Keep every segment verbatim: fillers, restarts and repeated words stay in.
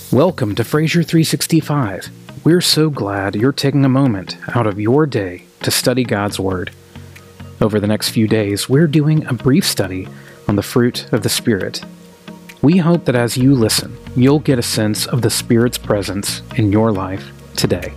Welcome to Fraser three sixty-five. We're so glad you're taking a moment out of your day to study God's Word. Over the next few days, we're doing a brief study on the fruit of the Spirit. We hope that as you listen, you'll get a sense of the Spirit's presence in your life today.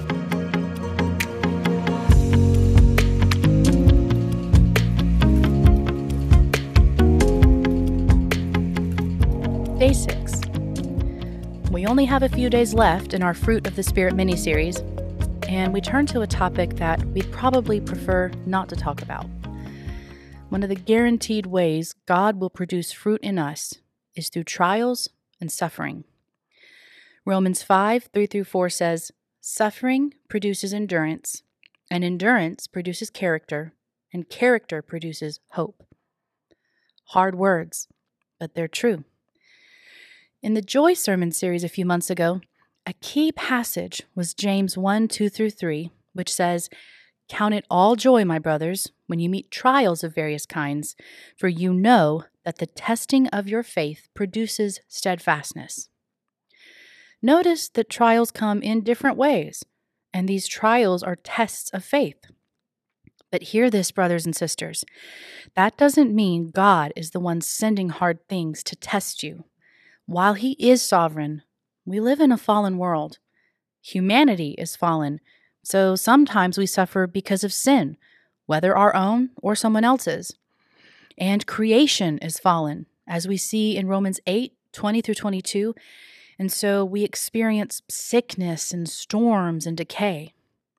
Day six. We only have a few days left in our Fruit of the Spirit mini-series, and we turn to a topic that we'd probably prefer not to talk about. One of the guaranteed ways God will produce fruit in us is through trials and suffering. Romans five, three through four says, "Suffering produces endurance, and endurance produces character, and character produces hope." Hard words, but they're true. In the Joy Sermon series a few months ago, a key passage was James one, two through three, which says, "Count it all joy, my brothers, when you meet trials of various kinds, for you know that the testing of your faith produces steadfastness." Notice that trials come in different ways, and these trials are tests of faith. But hear this, brothers and sisters. That doesn't mean God is the one sending hard things to test you. While He is sovereign, we live in a fallen world. Humanity is fallen, so sometimes we suffer because of sin, whether our own or someone else's. And creation is fallen, as we see in Romans eight, twenty through twenty-two, and so we experience sickness and storms and decay.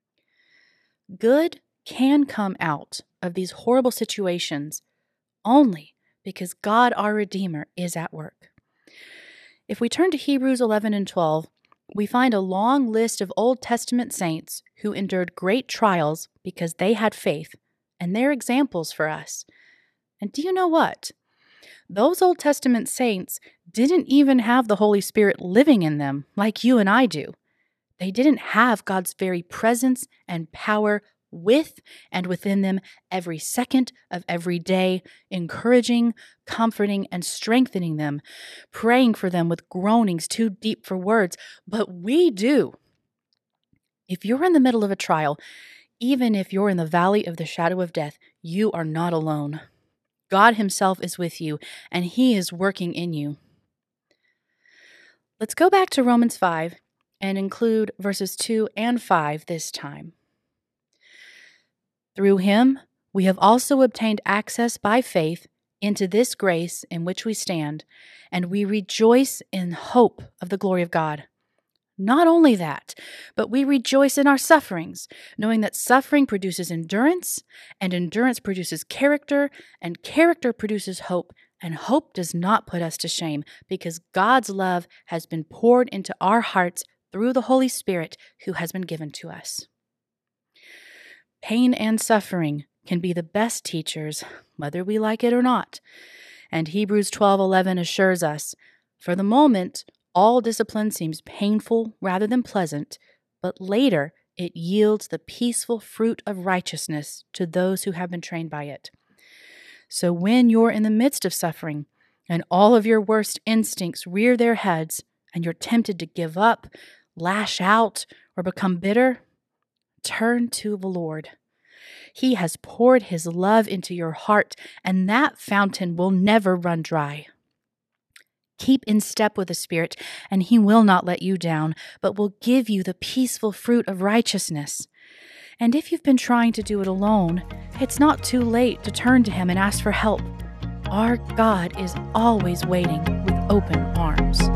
Good can come out of these horrible situations only because God, our Redeemer, is at work. If we turn to Hebrews eleven and twelve, we find a long list of Old Testament saints who endured great trials because they had faith, and they're examples for us. And do you know what? Those Old Testament saints didn't even have the Holy Spirit living in them like you and I do. They didn't have God's very presence and power with and within them every second of every day, encouraging, comforting, and strengthening them, praying for them with groanings too deep for words, but we do. If you're in the middle of a trial, even if you're in the valley of the shadow of death, you are not alone. God Himself is with you, and He is working in you. Let's go back to Romans five and include verses two and five this time. Through Him, we have also obtained access by faith into this grace in which we stand, and we rejoice in hope of the glory of God. Not only that, but we rejoice in our sufferings, knowing that suffering produces endurance, and endurance produces character, and character produces hope, and hope does not put us to shame, because God's love has been poured into our hearts through the Holy Spirit who has been given to us. Pain and suffering can be the best teachers, whether we like it or not. And Hebrews twelve eleven assures us, "For the moment, all discipline seems painful rather than pleasant, but later it yields the peaceful fruit of righteousness to those who have been trained by it." So when you're in the midst of suffering, and all of your worst instincts rear their heads, and you're tempted to give up, lash out, or become bitter, turn to the Lord. He has poured His love into your heart, and that fountain will never run dry. Keep in step with the Spirit, and He will not let you down, but will give you the peaceful fruit of righteousness. And if you've been trying to do it alone, it's not too late to turn to Him and ask for help. Our God is always waiting with open arms.